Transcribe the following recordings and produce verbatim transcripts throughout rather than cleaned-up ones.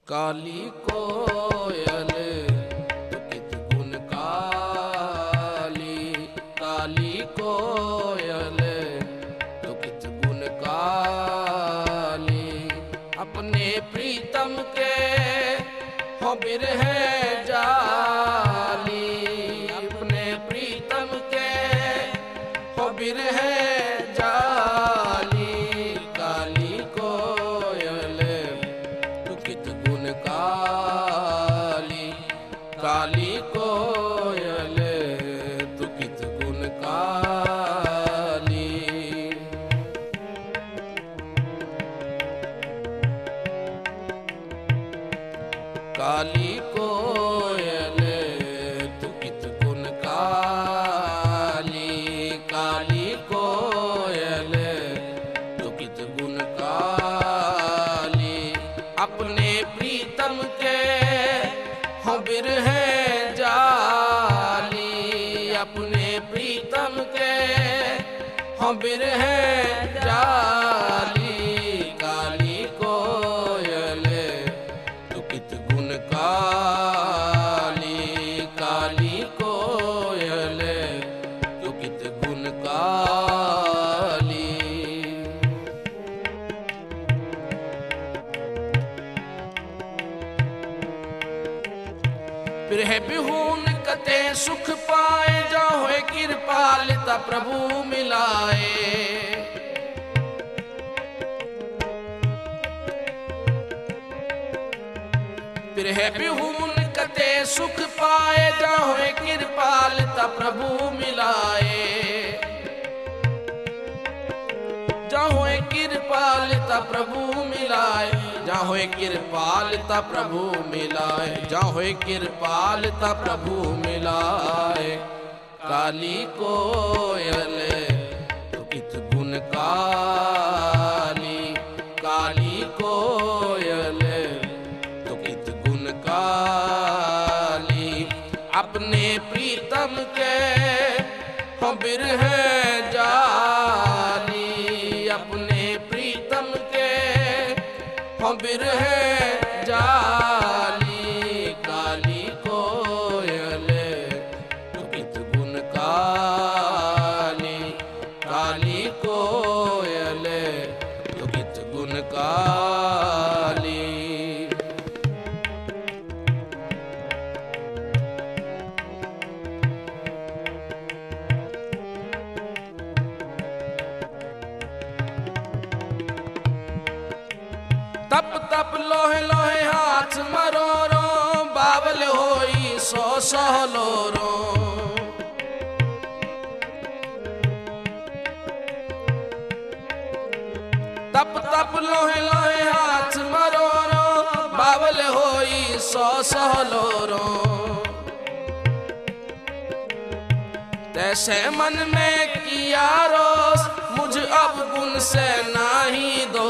काली कोयल तो कित गुण काली, काली कोयल तो कित गुण काली। अपने प्रीतम के हो बिरह जाली, अपने प्रीतम के हो बिरह जाली। काली कोयल तो कित गुण काली, काली कोयल तो कित गुण काली। काली कोयल तो कित गुण काली, काली कोयल तो कित गुण काली। अपने प्रीतम के हो बिरह जाली, अपने प्रीतम के हो बिरह जाली। काली कोयल तो कित गुण काली, काली कोयल तो कित गुण काली। बिरह बिहून कते सुख पाए, जो होए कृपालिता प्रभु मिलाए। बिरह बिहून कते सुख पाए, जो होए कृपालिता प्रभु मिलाए। जो होए कृपालिता प्रभु मिलाए, जा होए कृपालिता प्रभु मिलाए, जा होए कृपालिता प्रभु मिलाए। काली कोयल तो कित गुण काली, काली कोयल तो कित गुण काली। अपने प्रीतम के हो बिरह जाली, अपने प्रीतम के हो बिरह जाली। काली कोयल तो कित गुण काली, काली कोयल तो कित गुण काली। तप तप लोहे लोहे हाथ मरोरो, बावल होई सौ सौ लोरो। तप तप लोहे लोहे हाथ मरोरो, बावल होई सौ सौ लोरो। तैसे मन में किया रोस, मुझ अब गुण से नाही दो।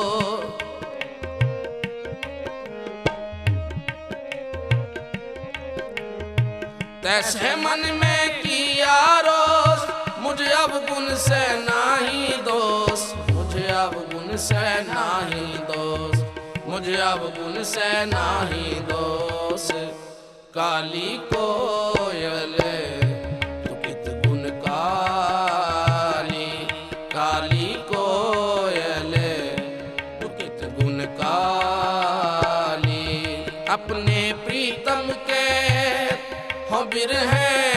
तैसे मन में किया रोस, मुझे अब गुण से नाही दोष, मुझे अब गुण से नाही दोष, मुझे अब गुण से नाही दोष। काली कोयल तो कित गुण काली, काली कोयल तो कित गुण काली। अपने प्रीतम के हो बिरह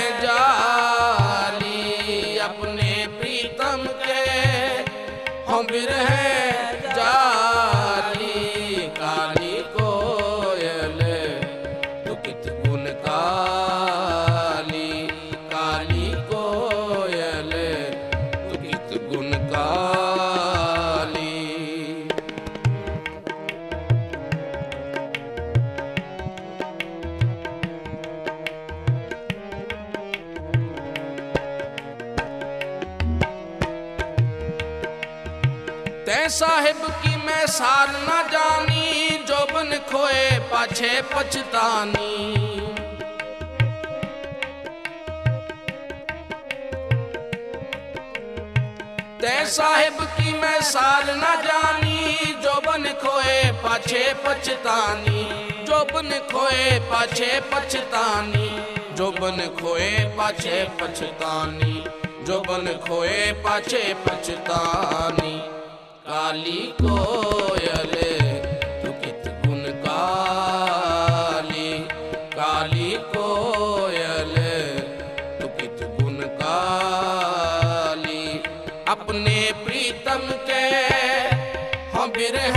जाली, अपने प्रीतम के हो बिरह जाली। काली कोयल तो कित गुण काली, काली कोयल तो कित गुण काली। तै साहिब की मैं सार न जानी, जो बन खोए पाछे पछतानी। तै साहिब की मैं सार न जानी, जो बन खोए पाछे पाछे पछतानी, जोबन खोए पाछे पछतानी, जोबन खोए पाछे पछतानी, जोबन खोए पाछे पछतानी। काली कोयल तू कित गुण काली, काली कोयल तू कित गुण काली। अपने प्रीतम के हम बिरह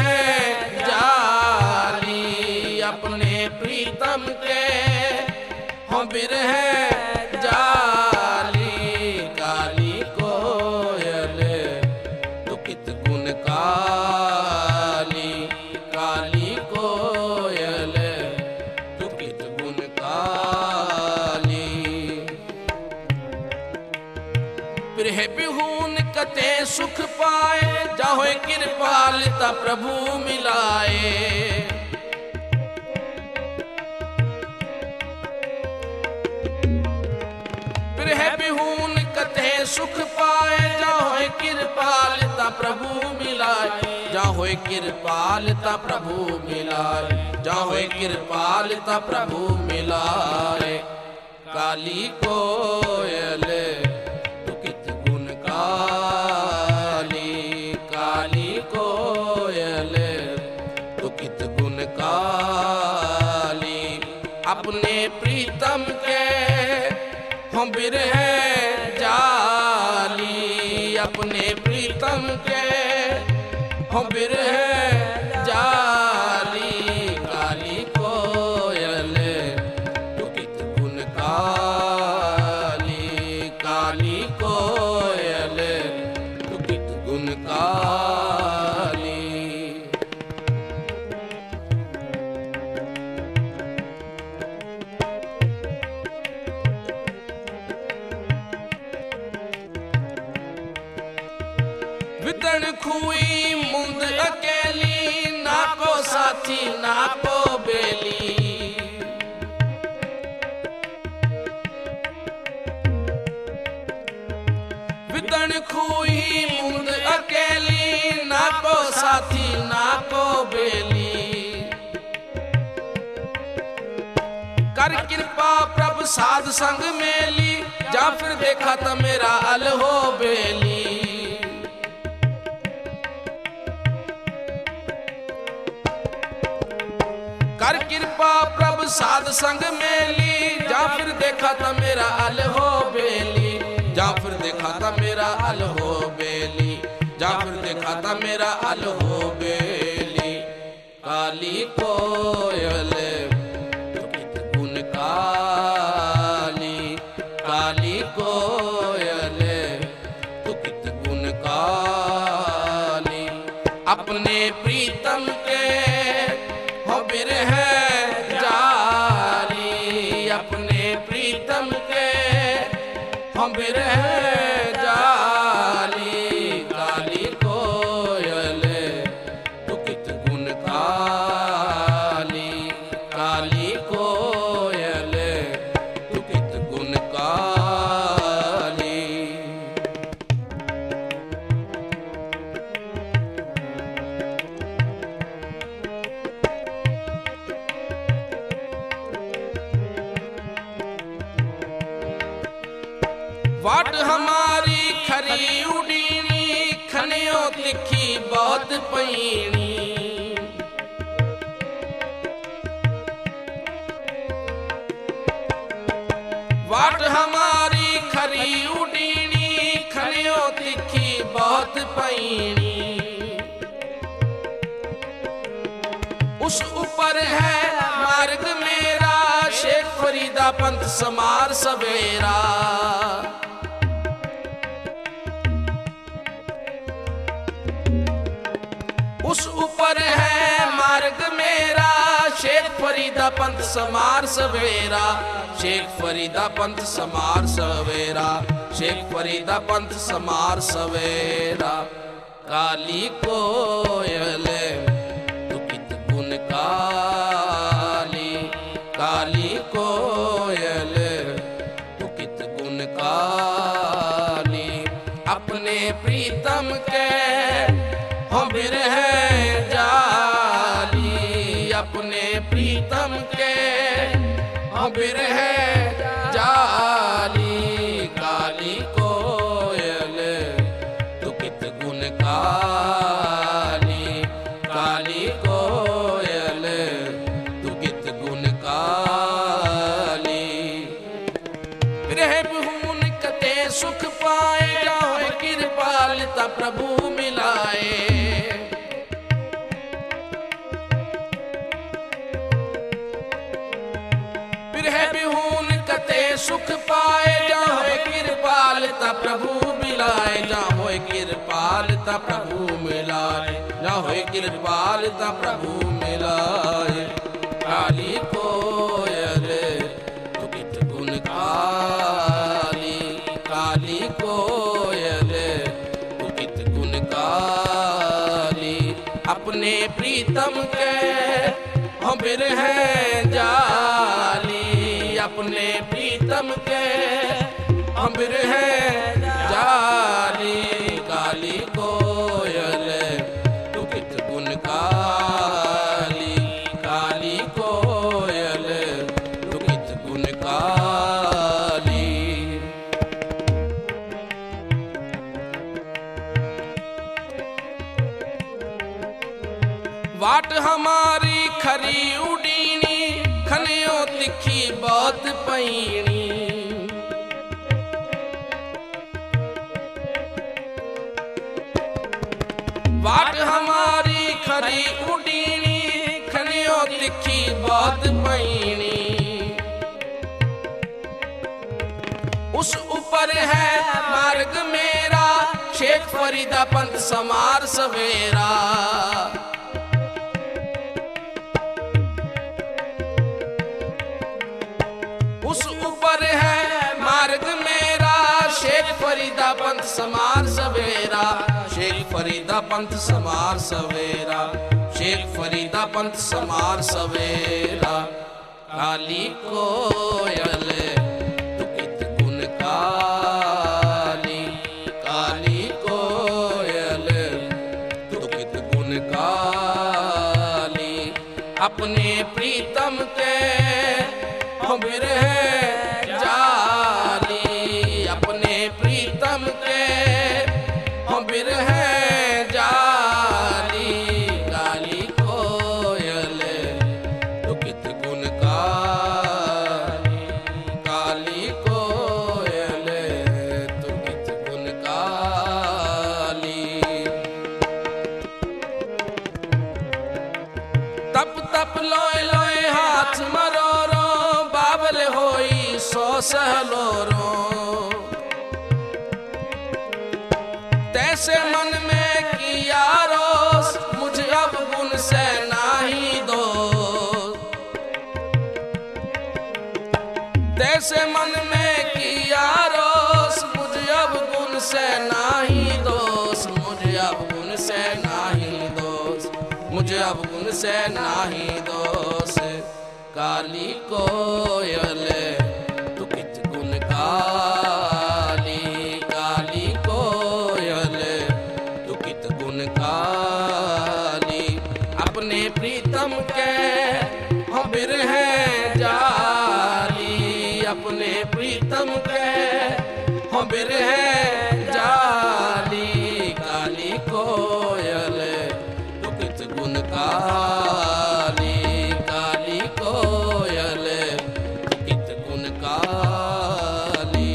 जाली, अपने प्रीतम के हम बिरह जाली। काली कोयल तू कित गुण काली, काली कोयल तू कित गुण काली। बिरह बिहून कते सुख पाए, जाहोय कृपालता प्रभु मिलाए। बिरह बिहून कते सुख पाए, जाहोय कृपालता प्रभु मिलाए, जाहोय कृपालता प्रभु मिलाए, जाहोय कृपालता प्रभु मिलाए। काली कोयल तू कित गुण काली, काली कोयल तू कित गुण काली। अपने प्रीतम के हम बिरह जाली, अपने प्रीतम के हम बिरह जाली। काली कोयल तू कित गुण काली, काली कोयल तू कित गुण काली। वितन खुई मुंद अकेली, ना को साथी ना को बेली। वितन खुई मुंद अकेली, ना को साथी ना को बेली। कर कृपा प्रभु साध संग मेली, जा फिर देखा तो मेरा अल हो बेली। कर कृपा प्रभु साध संग मेली, जा फिर देखा था मेरा अल हो बेली, जा फिर देखा था मेरा अल हो बेली, जा फिर देखा था मेरा अल हो बेली। काली कोयल तू कित गुण काली, काली कोयल तू कित गुण काली। अपने प्रीतम के हम बिरह जाली, अपने प्रीतम के हम बिरह जाली। काली कोयल तू कित गुण काली, काली कोयल तू कित गुण काली। वाट हमारी खरी उडीनी, खनियो तिखी बहुत पैनी। वाट हमारी खरी उडीनी, खनियो तिखी बहुत पैनी। उस ऊपर है मार्ग मेरा, शेख फरीदा पंथ समार सवेरा। उस ऊपर है मार्ग मेरा, शेख फरीदा पंथ समार सवेरा, शेख फरीदा पंथ समार सवेरा, शेख फरीदा पंथ समार सवेरा। काली कोयल तू कित गुण काली, काली कोयल तू कित गुण काली। अपने प्रीतम के हम बिरह जाली, अपने प्रीतम के हम बिरह जाली। काली कोयल तू कित गुण काली, काली कोयल तू कित गुण काली। बिरह बिहून कते सुख पाए, जाओ कृपालता प्रभु मिलाए। बिरह बिहून कते सुख पाए, जाओ कृपालता प्रभु मिलाए। जाओ कृपालता प्रभु मिलाए, जाओ कृपालता प्रभु मिलाए। काली कोयल तू कित गुण काली, काली कोयल तू कित गुण काली। अपने प्रीतम के हम बिरह जाली, अपने प्रीतम के हम बिरह जाली। काली कोयल तू कित गुण काली, काली कोयल तू कित गुण काली। वाट हमारी खरी उडीनी, खनियो तिखी बहुत पैनी। वाट हमारी खरी उडीनी, खनियो तिखी बहुत पैनी। उस ऊपर है मार्ग मेरा, शेख फरीदा पंथ समार सवेरा। उस ऊपर है मार्ग मेरा, शेख फरीदा पंथ समार सवेरा। शेख फरीदा पंथ समार सवेरा, शेख फरीदा पंथ समार सवेरा। काली कोयल तू कित गुण काली, काली कोयल तू कित गुण काली। अपने प्रीतम के हम बिरह जाली, अपने प्रीतम के हम बिरह जाली। काली कोयल तू कित गुण काली, काली कोयल तू कित गुण काली। तप तप लोए लोए हाथ मरोरो, बाबल होई सौ सहलोरो। तैसे मन में किया रोस, मुझे अब गुण से नाही दोष। तैसे मन में किया रोस, मुझे अब गुण से नाही दोष। मुझे अब गुण से नाही दोष, मुझे अब गुण से नाही दोष। काली कोयल तू कित गुण काली, काली कोयल तू कित गुण काली। अपने प्रीतम के हम बिरह जाली, अपने प्रीतम के हम बिरह जाली। काली कोयल तू कित गुण काली, काली कोयल तू कित गुण काली।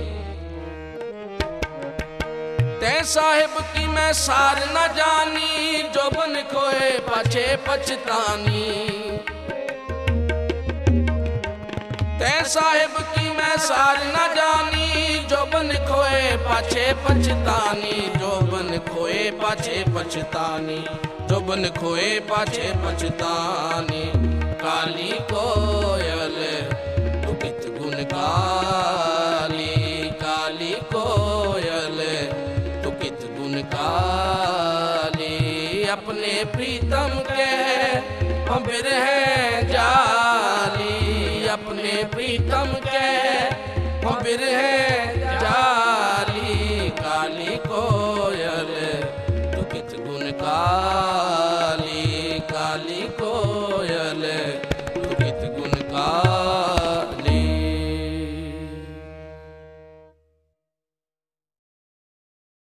तै साहिब की मैं सार न जानी, जो बन खोए पाछे पछतानी। तै साहिब की मैं सार न जानी, जो बन खोए पाछे पछतानी। जो बन खोए पाछे पछतानी, जो बन खोए पाछे पछतानी। काली कोयल तू कित गुण काली, काली कोयल तू कित गुण काली। अपने प्रीतम के हम बिरह जाली, अपने प्रीतम के हम बिरह